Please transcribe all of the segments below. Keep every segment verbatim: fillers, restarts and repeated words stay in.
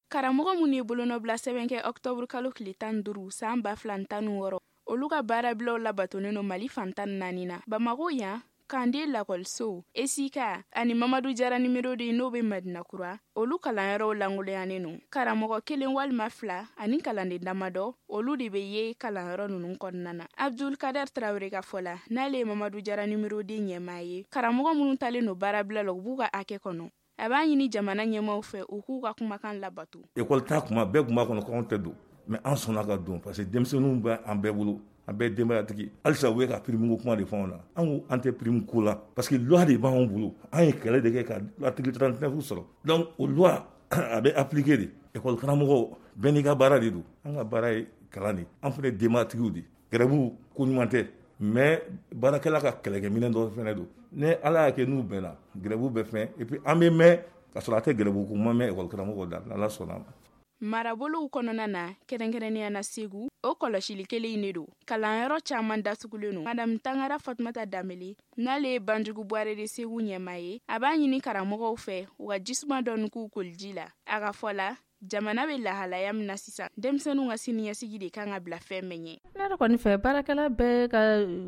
karamɔgɔ mun ye bolonɔbila sɛbɛn kɛ octobre kalo tile tan ni duuru san ba fila tan ni wɔɔrɔ olu ka baarabilaw labatonnen no Mali fantan naani na Bamako yan Kande lakɔliso Esika ani Mamadu Jara nimero de n'o bɛ Madinakura olu kalanyɔrɔw langoloyanen no karamɔgɔ kelen walima fila ani kalanden damadɔ olu de bɛ ye kalanyɔrɔ ninnu kɔnɔna na Abdul Kader Traoré ka fɔ la n'ale ye Mamadu Jara nimero de ɲɛmaa ye karamɔgɔ minnu talen no baarabila la u b'u ka hakɛ kɔnɔ a b'a ɲini jamana ɲɛmaaw fɛ u k'u ka kumakan labato. École ta kuma bɛɛ kuma kɔnɔ k'anw tɛ don mais an sɔnna ka don parce que denmisɛnninw bɛ an bɛɛ bolo an bɛɛ denbayatigi halisa u bɛ ka prime kuma de fɔ anw na an ko an tɛ prime ko la parce que loi de b'anw bolo an ye kɛlɛ de kɛ ka article trente-neuf sɔrɔ donc o loi a bɛ appliquer de école karamɔgɔw bɛɛ n'i ka baara de don an ka baara ye kalan de an fana denbayatigiw de grève ko ɲuman tɛ mais baarakɛla ka kɛlɛkɛminɛ dɔ fɛnɛ don ni ala y'a kɛ n'u bɛnna grève bɛ fɛn et puis an bɛ mɛn ka sɔrɔ a tɛ grève ko ma mɛn école karamɔgɔw da ala sɔnna ma. Marabolow kɔnɔna na kɛrɛnkɛrɛnnenya na Segu o kɔlɔsili kelen in de don kalanyɔrɔ caman datugulen no Madame Tangara Fatumata Damele n'ale ye Banjugu Buare de Segu ɲɛmaa ye a b'a ɲini karamɔgɔw fɛ u ka jisuma dɔɔni k'u koliji la a ka fɔ la jamana bɛ lahalaya min na sisan denmisɛnninw ka siniɲɛsigi de kan ka bila fɛn bɛɛ ɲɛ. Ne yɛrɛ kɔni fɛ baarakɛla bɛɛ ka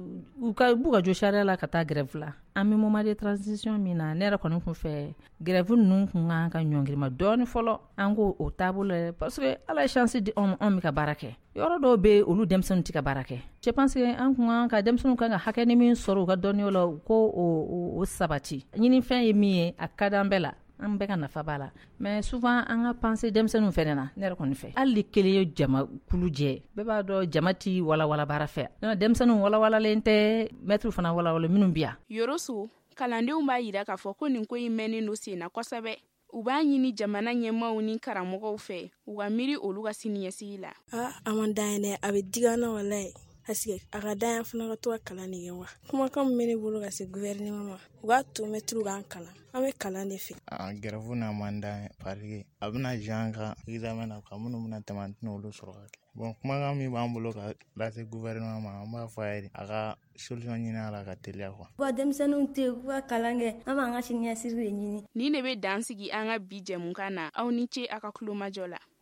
u ka b'u ka jo sariya la ka taa grève la an bɛ moment de transition min na ne yɛrɛ kɔni kun fɛ grève ninnu kun kan ka ɲɔngirima dɔɔni fɔlɔ an ko o taabolo yɛrɛ parce que ala ye chance di anw anw bɛ ka baara kɛ yɔrɔ dɔw bɛ olu denmisɛnninw tɛ ka baara kɛ je pense que an kun kan ka denmisɛnninw kan ka hakɛ ni min sɔrɔ u ka dɔnniyaw la u ko o o sabati ɲinifɛn ye min ye a ka d'an bɛɛ la an bɛɛ ka nafa b'a la mais souvent an ka pensée denmisɛnninw fɛnɛ na ne yɛrɛ kɔni fɛ hali kelen ye jama kulu jɛ bɛɛ b'a dɔn jama ti walawala baara fɛ denmisɛnninw walawalalen tɛ maître fana walawala minnu bi yan yoroso kalandenw b'a yira k'a fɔ ko nin ko in mɛnnen do sen na kosɛbɛ u b'a ɲini jamana ɲɛmaaw ni karamɔgɔw fɛ u ka miiri olu ka siniɲɛsigi la. Ah, a man d'an ye dɛ a bɛ diga na walayi parce que a ka d'an ye fana ka to ka kalan de kɛ wa kumakan min bɛ ne bolo ka se gouvernement ma u k'a to mɛtiriw k'an kalan an bɛ kalan de fɛ. a grève na man d'an ye parce que a bɛna jan ka examen na ka minnu bɛna tɛmɛ an tɛna olu sɔrɔ ka kɛ bon kumakan min b'an bolo ka lase gouvernement ma an b'a fɔ a ye a ka solution ɲini a la ka teliya quoi. Wa denmisɛnninw tɛ u ka kalan kɛ an b'an ka siniɲɛsigi de ɲini. Ni ne bɛ dan sigi an ka bi jɛmukan na aw ni ce a ka kulomajɔ la.